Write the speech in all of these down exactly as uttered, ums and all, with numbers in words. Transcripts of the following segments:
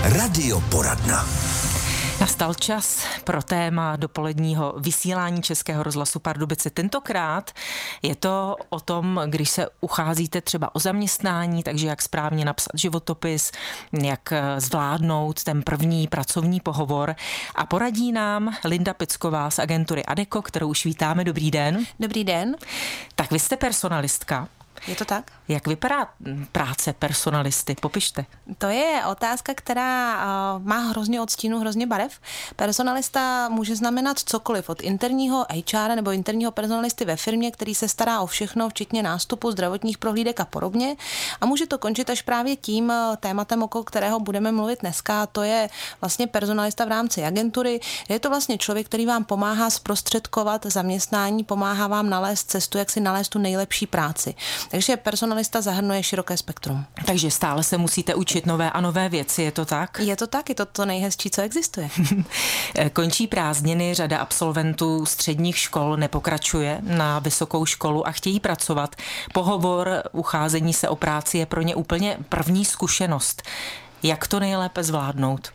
Radioporadna. Nastal čas pro téma dopoledního vysílání Českého rozhlasu Pardubice. Tentokrát je to o tom, když se ucházíte třeba o zaměstnání, takže jak správně napsat životopis, jak zvládnout ten první pracovní pohovor. A poradí nám Linda Picková z agentury Adecco, kterou už vítáme. Dobrý den. Dobrý den. Tak vy jste personalistka. Je to tak? Jak vypadá práce personalisty? Popište. To je otázka, která uh, má hrozně odstínu, hrozně barev. Personalista může znamenat cokoliv od interního H R nebo interního personalisty ve firmě, který se stará o všechno, včetně nástupu, zdravotních prohlídek a podobně. A může to končit až právě tím tématem, okolo kterého budeme mluvit dneska. A to je vlastně personalista v rámci agentury. Je to vlastně člověk, který vám pomáhá zprostředkovat zaměstnání, pomáhá vám nalézt cestu, jak si nalézt tu nejlepší práci. Takže personalista zahrnuje široké spektrum. Takže stále se musíte učit nové a nové věci, je to tak? Je to tak, je to to nejhezčí, co existuje. Končí prázdniny, řada absolventů středních škol nepokračuje na vysokou školu a chtějí pracovat. Pohovor, ucházení se o práci je pro ně úplně první zkušenost. Jak to nejlépe zvládnout?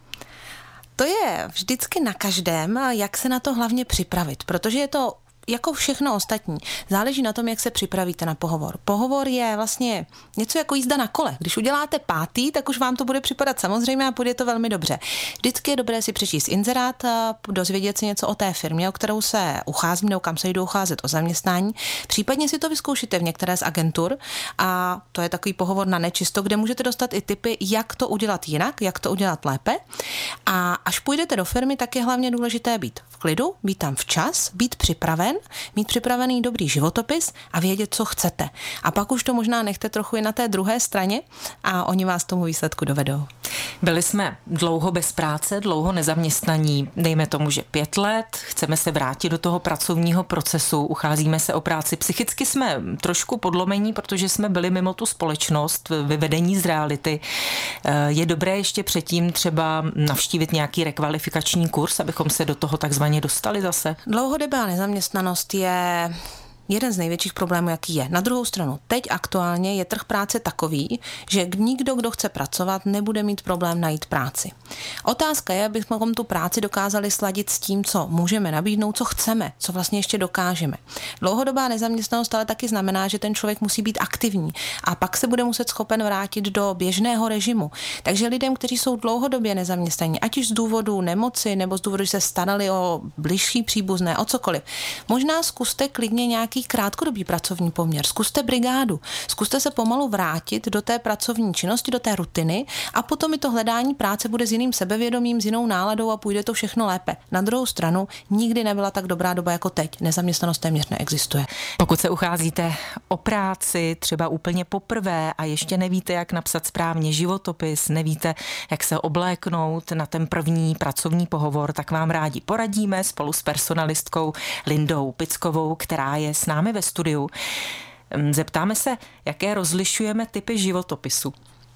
To je vždycky na každém, jak se na to hlavně připravit, protože je to jako všechno ostatní. Záleží na tom, jak se připravíte na pohovor. Pohovor je vlastně něco jako jízda na kole. Když uděláte pátý, tak už vám to bude připadat samozřejmě a půjde to velmi dobře. Vždycky je dobré si přečíst inzerát, dozvědět si něco o té firmě, o kterou se ucházím, nebo kam se jdu ucházet o zaměstnání. Případně si to vyzkoušíte v některé z agentur a to je takový pohovor na nečisto, kde můžete dostat i tipy, jak to udělat jinak, jak to udělat lépe. A až půjdete do firmy, tak je hlavně důležité být v klidu, být tam včas, být připraven, mít připravený dobrý životopis a vědět, co chcete. A pak už to možná nechte trochu i na té druhé straně a oni vás tomu výsledku dovedou. Byli jsme dlouho bez práce, dlouho nezaměstnaní, dejme tomu, že pět let, chceme se vrátit do toho pracovního procesu, ucházíme se o práci. Psychicky jsme trošku podlomení, protože jsme byli mimo tu společnost, vyvedení z reality. Je dobré ještě předtím třeba navštívit nějaký rekvalifikační kurz, abychom se do toho takzvaně dostali zase? Dlouhodobá nezaměstnanost je jeden z největších problémů, jaký je. Na druhou stranu, teď aktuálně je trh práce takový, že nikdo, kdo chce pracovat, nebude mít problém najít práci. Otázka je, abychom tu práci dokázali sladit s tím, co můžeme nabídnout, co chceme, co vlastně ještě dokážeme. Dlouhodobá nezaměstnanost ale taky znamená, že ten člověk musí být aktivní a pak se bude muset schopen vrátit do běžného režimu. Takže lidem, kteří jsou dlouhodobě nezaměstnaní, ať už z důvodu nemoci nebo z důvodu, že se starali o bližší příbuzné, o cokoliv, možná zkuste klidně nějaký krátkodobý pracovní poměr. Zkuste brigádu. Zkuste se pomalu vrátit do té pracovní činnosti, do té rutiny a potom i to hledání práce bude s jiným sebevědomím, s jinou náladou a půjde to všechno lépe. Na druhou stranu nikdy nebyla tak dobrá doba jako teď. Nezaměstnanost téměř neexistuje. Pokud se ucházíte o práci třeba úplně poprvé a ještě nevíte, jak napsat správně životopis, nevíte, jak se obléknout na ten první pracovní pohovor, tak vám rádi poradíme spolu s personalistkou Lindou Pickovou, která je s námi ve studiu. Zeptáme se, jaké rozlišujeme typy životopisu.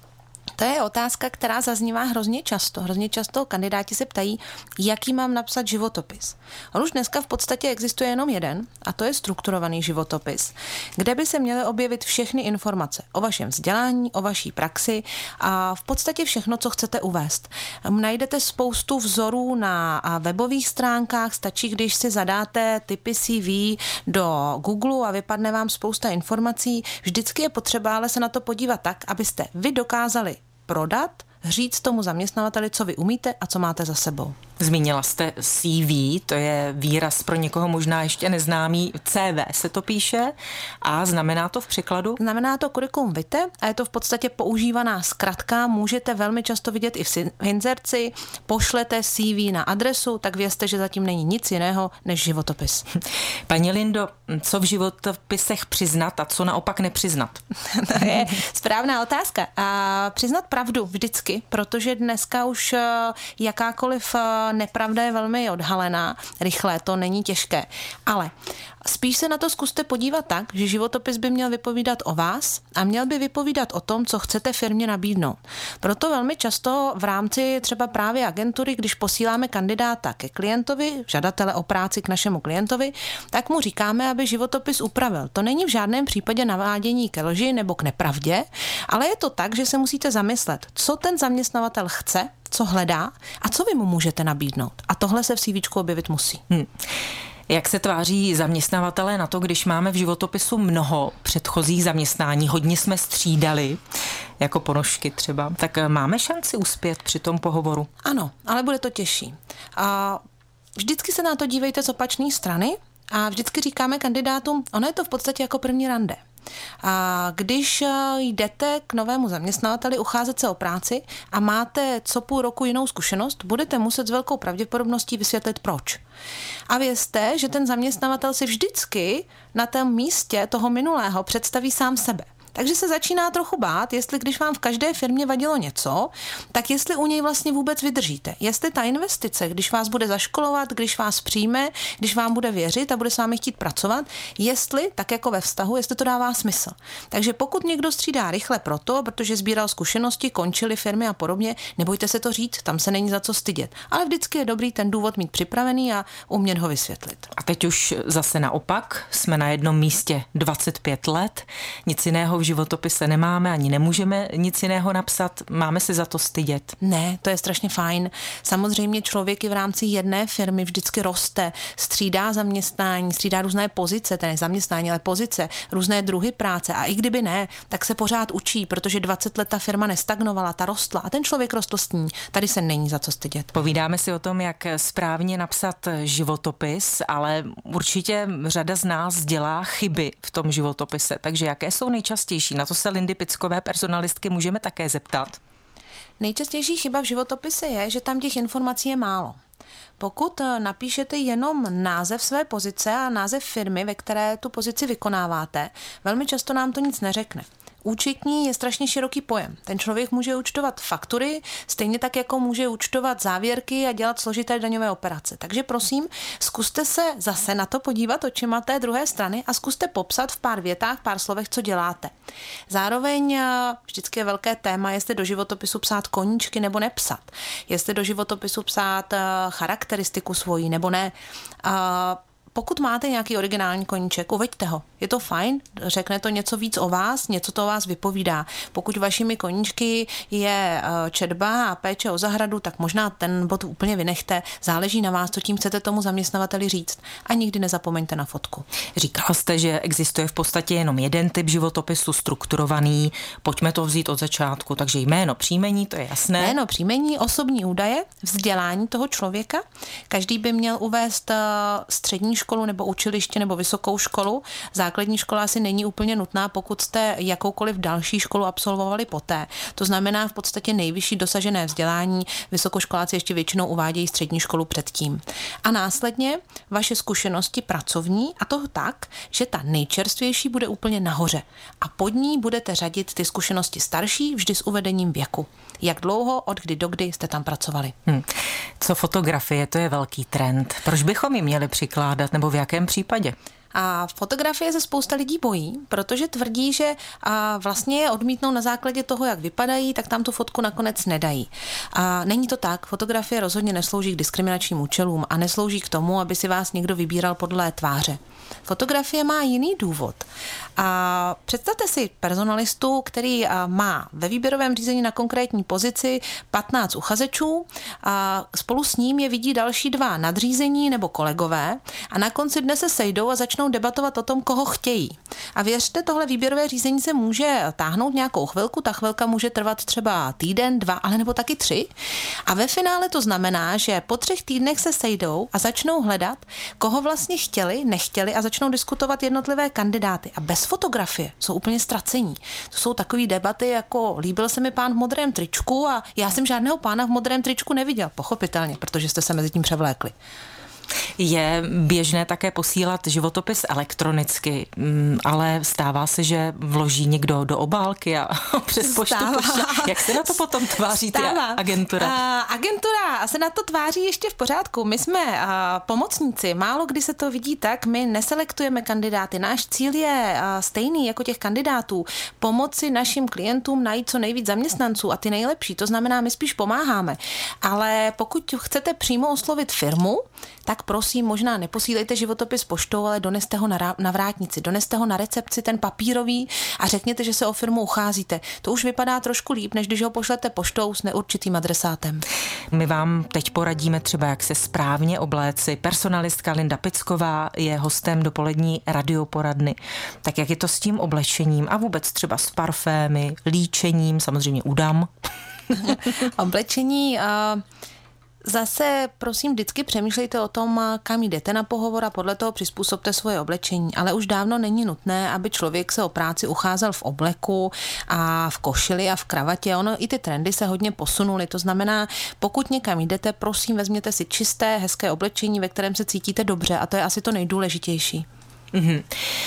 To je otázka, která zaznívá hrozně často. Hrozně často kandidáti se ptají, jaký mám napsat životopis. On už dneska v podstatě existuje jenom jeden, a to je strukturovaný životopis, kde by se měly objevit všechny informace o vašem vzdělání, o vaší praxi a v podstatě všechno, co chcete uvést. Najdete spoustu vzorů na webových stránkách, stačí, když si zadáte typy C V do Google a vypadne vám spousta informací. Vždycky je potřeba ale se na to podívat tak, abyste vy dokázali prodat, říct tomu zaměstnavateli, co vy umíte a co máte za sebou. Zmínila jste C V, to je výraz pro někoho možná ještě neznámý. C V se to píše a znamená to v překladu? Znamená to curriculum vitae a je to v podstatě používaná zkratka. Můžete velmi často vidět i v inzerci. Pošlete C V na adresu, tak vězte, že zatím není nic jiného než životopis. Paní Lindo, co v životopisech přiznat a co naopak nepřiznat? To je správná otázka. A přiznat pravdu vždycky, protože dneska už jakákoliv nepravda je velmi odhalená, rychle, to není těžké. Ale spíš se na to zkuste podívat tak, že životopis by měl vypovídat o vás a měl by vypovídat o tom, co chcete firmě nabídnout. Proto velmi často v rámci třeba právě agentury, když posíláme kandidáta ke klientovi, žadatele o práci k našemu klientovi, tak mu říkáme, aby životopis upravil. To není v žádném případě navádění ke lži nebo k nepravdě, ale je to tak, že se musíte zamyslet, co ten zaměstnavatel chce, co hledá a co vy mu můžete nabídnout. A tohle se v CVčku objevit musí. Hmm. Jak se tváří zaměstnavatelé na to, když máme v životopisu mnoho předchozích zaměstnání, hodně jsme střídali, jako ponožky třeba, tak máme šanci uspět při tom pohovoru? Ano, ale bude to těžší. A vždycky se na to dívejte z opačné strany a vždycky říkáme kandidátům, ono je to v podstatě jako první rande. A když jdete k novému zaměstnavateli ucházet se o práci a máte co půl roku jinou zkušenost, budete muset s velkou pravděpodobností vysvětlit proč. A vězte, že ten zaměstnavatel si vždycky na tom místě toho minulého představí sám sebe. Takže se začíná trochu bát, jestli když vám v každé firmě vadilo něco, tak jestli u něj vlastně vůbec vydržíte. Jestli ta investice, když vás bude zaškolovat, když vás přijme, když vám bude věřit a bude s vámi chtít pracovat, jestli, tak jako ve vztahu, jestli to dává smysl. Takže pokud někdo střídá rychle proto, protože sbíral zkušenosti, končily firmy a podobně, nebojte se to říct, tam se není za co stydět. Ale vždycky je dobrý ten důvod mít připravený a umět ho vysvětlit. A teď už zase naopak, jsme na jednom místě dvacet pět let, nic jiného v životopise nemáme, ani nemůžeme nic jiného napsat, máme se za to stydět. Ne, to je strašně fajn. Samozřejmě člověk i v rámci jedné firmy vždycky roste, střídá zaměstnání, střídá různé pozice, tedy zaměstnání, ale pozice, různé druhy práce a i kdyby ne, tak se pořád učí, protože dvacet let ta firma nestagnovala, ta rostla a ten člověk rostl s ní. Tady se není za co stydět. Povídáme si o tom, jak správně napsat životopis, ale určitě řada z nás dělá chyby v tom životopise, takže jaké jsou nejčastější? Na to se Lindy Pickové, personalistky, můžeme také zeptat. Nejčastější chyba v životopise je, že tam těch informací je málo. Pokud napíšete jenom název své pozice a název firmy, ve které tu pozici vykonáváte, velmi často nám to nic neřekne. Účetní je strašně široký pojem. Ten člověk může účtovat faktury, stejně tak jako může účtovat závěrky a dělat složité daňové operace. Takže prosím, zkuste se zase na to podívat očima té druhé strany a zkuste popsat v pár větách, pár slovech, co děláte. Zároveň vždycky je velké téma, jestli do životopisu psát koníčky nebo nepsat. Jestli do životopisu psát charakteristiku svoji nebo ne. Pokud máte nějaký originální koníček, uveďte ho. Je to fajn, řekne to něco víc o vás, něco to o vás vypovídá. Pokud vašimi koníčky je četba a péče o zahradu, tak možná ten bod úplně vynechte. Záleží na vás, co tím chcete tomu zaměstnavateli říct. A nikdy nezapomeňte na fotku. Říkala jste, že existuje v podstatě jenom jeden typ životopisu, strukturovaný. Pojďme to vzít od začátku. Takže jméno, příjmení, to je jasné. Jméno, příjmení, osobní údaje, vzdělání toho člověka. Každý by měl uvést střední školu nebo učiliště nebo vysokou školu. Základní škola asi není úplně nutná, pokud jste jakoukoliv další školu absolvovali poté. To znamená v podstatě nejvyšší dosažené vzdělání. Vysokoškoláci ještě většinou uvádějí střední školu předtím. A následně vaše zkušenosti pracovní, a to tak, že ta nejčerstvější bude úplně nahoře. A pod ní budete řadit ty zkušenosti starší, vždy s uvedením věku. Jak dlouho, od kdy do kdy jste tam pracovali. Hmm. Co fotografie, to je velký trend. Proč bychom ji měli přikládat, nebo v jakém případě? A fotografie se spousta lidí bojí, protože tvrdí, že a vlastně je odmítnou na základě toho, jak vypadají, tak tam tu fotku nakonec nedají. A není to tak. Fotografie rozhodně neslouží k diskriminačním účelům a neslouží k tomu, aby si vás někdo vybíral podle tváře. Fotografie má jiný důvod. A představte si personalistu, který má ve výběrovém řízení na konkrétní pozici patnáct uchazečů a spolu s ním je vidí další dva nadřízení nebo kolegové a na konci dne se sejdou a začnou debatovat o tom, koho chtějí. A věřte, tohle výběrové řízení se může táhnout nějakou chvilku, ta chvilka může trvat třeba týden, dva, ale nebo taky tři. A ve finále to znamená, že po třech týdnech se sejdou a začnou hledat, koho vlastně chtěli, nechtěli a začnou diskutovat jednotlivé kandidáty. A bez fotografie jsou úplně ztracení. To jsou takové debaty jako líbil se mi pán v modrém tričku a já jsem žádného pána v modrém tričku neviděl, pochopitelně, protože jste se mezi tím převlékli. Je běžné také posílat životopis elektronicky, ale stává se, že vloží někdo do obálky a přes poštu pošle. Jak se na to potom tváří ta agentura? A, agentura se na to tváří ještě v pořádku. My jsme a, pomocníci, málo kdy se to vidí tak, my neselektujeme kandidáty. Náš cíl je a, stejný jako těch kandidátů. Pomoci našim klientům najít co nejvíc zaměstnanců a ty nejlepší. To znamená, my spíš pomáháme. Ale pokud chcete přímo oslovit firmu, tak prosím, možná neposílejte životopis poštou, ale doneste ho na, na vrátnici, doneste ho na recepci, ten papírový, a řekněte, že se o firmu ucházíte. To už vypadá trošku líp, než když ho pošlete poštou s neurčitým adresátem. My vám teď poradíme třeba, jak se správně obléci. Personalistka Linda Picková je hostem dopolední radioporadny. Tak jak je to s tím oblečením a vůbec třeba s parfémy, líčením, samozřejmě udám? Oblečení... Uh... Zase, prosím, vždycky přemýšlejte o tom, kam jdete na pohovor a podle toho přizpůsobte svoje oblečení. Ale už dávno není nutné, aby člověk se o práci ucházel v obleku a v košili a v kravatě. Ono i ty trendy se hodně posunuly. To znamená, pokud někam jdete, prosím, vezměte si čisté, hezké oblečení, ve kterém se cítíte dobře, a to je asi to nejdůležitější. Mm-hmm.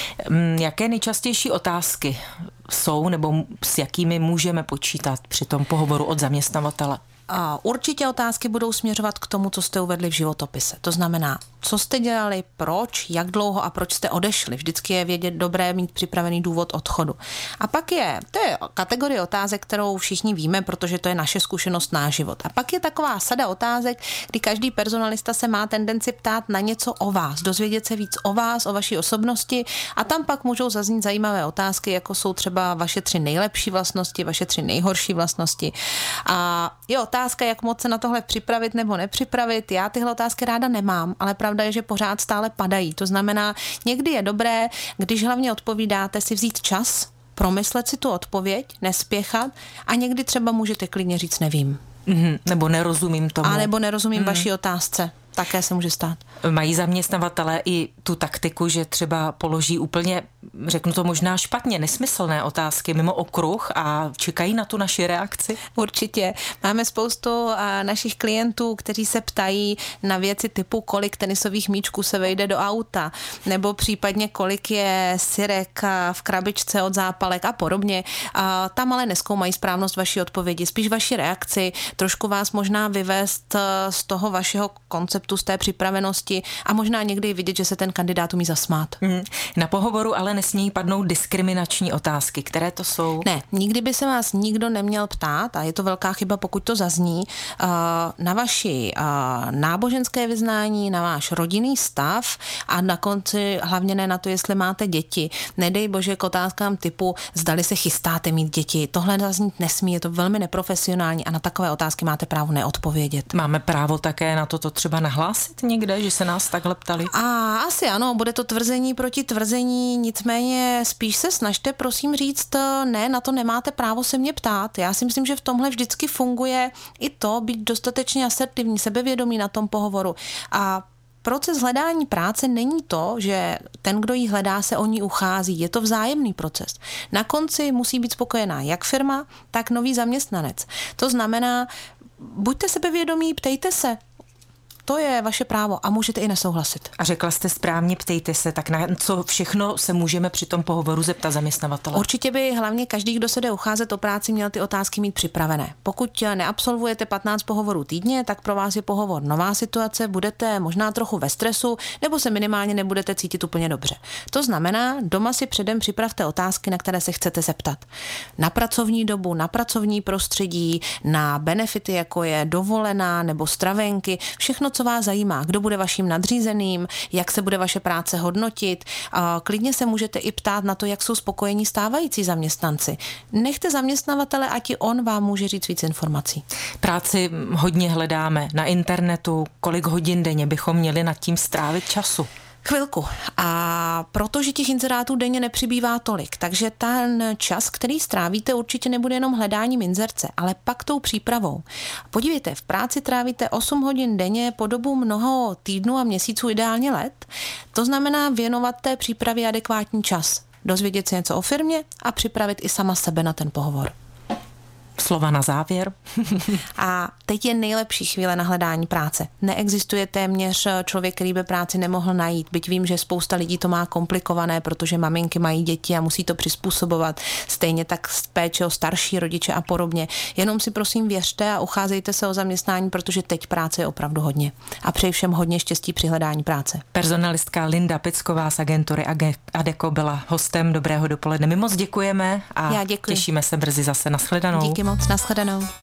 Jaké nejčastější otázky jsou, nebo s jakými můžeme počítat při tom pohovoru od zaměstnavatele? A určitě otázky budou směřovat k tomu, co jste uvedli v životopise. To znamená, co jste dělali, proč, jak dlouho a proč jste odešli. Vždycky je vědět dobré mít připravený důvod odchodu. A pak je, to je kategorie otázek, kterou všichni víme, protože to je naše zkušenost, náš život. A pak je taková sada otázek, kdy každý personalista se má tendenci ptát na něco o vás, dozvědět se víc o vás, o vaší osobnosti, a tam pak můžou zaznít zajímavé otázky, jako jsou třeba vaše tři nejlepší vlastnosti, vaše tři nejhorší vlastnosti. A je otázka, jak moc se na tohle připravit nebo nepřipravit. Já tyhle otázky ráda nemám, ale pravda je, že pořád stále padají. To znamená, někdy je dobré, když hlavně odpovídáte, si vzít čas, promyslet si tu odpověď, nespěchat, a někdy třeba můžete klidně říct nevím. Mm-hmm, nebo nerozumím tomu. A nebo nerozumím mm. vaší otázce. Také se může stát. Mají zaměstnavatelé i tu taktiku, že třeba položí úplně, řeknu to možná špatně, nesmyslné otázky mimo okruh a čekají na tu naši reakci? Určitě. Máme spoustu našich klientů, kteří se ptají na věci typu, kolik tenisových míčků se vejde do auta, nebo případně kolik je syrek v krabičce od zápalek a podobně. A tam ale nezkoumají správnost vaší odpovědi, spíš vaši reakci, trošku vás možná vyvést z toho vašeho konceptu, z té připravenosti, a možná někdy vidět, že se ten kandidát umí zasmát. Mm. Na pohovoru ale nesmějí padnout diskriminační otázky. Které to jsou? Ne, nikdy by se vás nikdo neměl ptát, a je to velká chyba, pokud to zazní, na vaši náboženské vyznání, na váš rodinný stav, a na konci hlavně ne na to, jestli máte děti. Nedej bože k otázkám typu, zdali se chystáte mít děti. Tohle zaznít nesmí, je to velmi neprofesionální a na takové otázky máte právo neodpovědět. Máme právo také na toto třeba nahlásit někde, že se nás takhle ptali? A asi ano, bude to tvrzení proti tvrzení, nicméně spíš se snažte, prosím, říct, ne, na to nemáte právo se mě ptát. Já si myslím, že v tomhle vždycky funguje i to, být dostatečně asertivní, sebevědomý na tom pohovoru. A proces hledání práce není to, že ten, kdo ji hledá, se o ní uchází. Je to vzájemný proces. Na konci musí být spokojená jak firma, tak nový zaměstnanec. To znamená, buďte sebevědomí, ptejte se. To je vaše právo a můžete i nesouhlasit. A řekla jste správně, ptejte se, tak na co všechno se můžeme při tom pohovoru zeptat zaměstnavatele? Určitě by hlavně každý, kdo se jde ucházet o práci, měl ty otázky mít připravené. Pokud neabsolvujete patnáct pohovorů týdně, tak pro vás je pohovor nová situace, budete možná trochu ve stresu, nebo se minimálně nebudete cítit úplně dobře. To znamená, doma si předem připravte otázky, na které se chcete zeptat. Na pracovní dobu, na pracovní prostředí, na benefity, jako je dovolená nebo stravenky, všechno, co vás zajímá, kdo bude vaším nadřízeným, jak se bude vaše práce hodnotit. A klidně se můžete i ptát na to, jak jsou spokojení stávající zaměstnanci. Nechte zaměstnavatele, ať i on vám může říct víc informací. Práci hodně hledáme na internetu. Kolik hodin denně bychom měli nad tím strávit času? Chvilku. A protože těch inzerátů denně nepřibývá tolik, takže ten čas, který strávíte, určitě nebude jenom hledáním inzerce, ale pak tou přípravou. Podívejte, v práci trávíte osm hodin denně po dobu mnoho týdnů a měsíců, ideálně let. To znamená věnovat té přípravě adekvátní čas. Dozvědět se něco o firmě a připravit i sama sebe na ten pohovor. Slova na závěr. A teď je nejlepší chvíle na hledání práce. Neexistuje téměř člověk, který by práci nemohl najít. Byť vím, že spousta lidí to má komplikované, protože maminky mají děti a musí to přizpůsobovat. Stejně tak péče o starší rodiče a podobně. Jenom si prosím věřte a ucházejte se o zaměstnání, protože teď práce je opravdu hodně. A přeji všem hodně štěstí při hledání práce. Personalistka Linda Picková z agentury Adecco byla hostem Dobrého dopoledne. My moc děkujeme a Já děkuji. Těšíme se brzy zase. Nashledanou. Díky moc, nashledanou.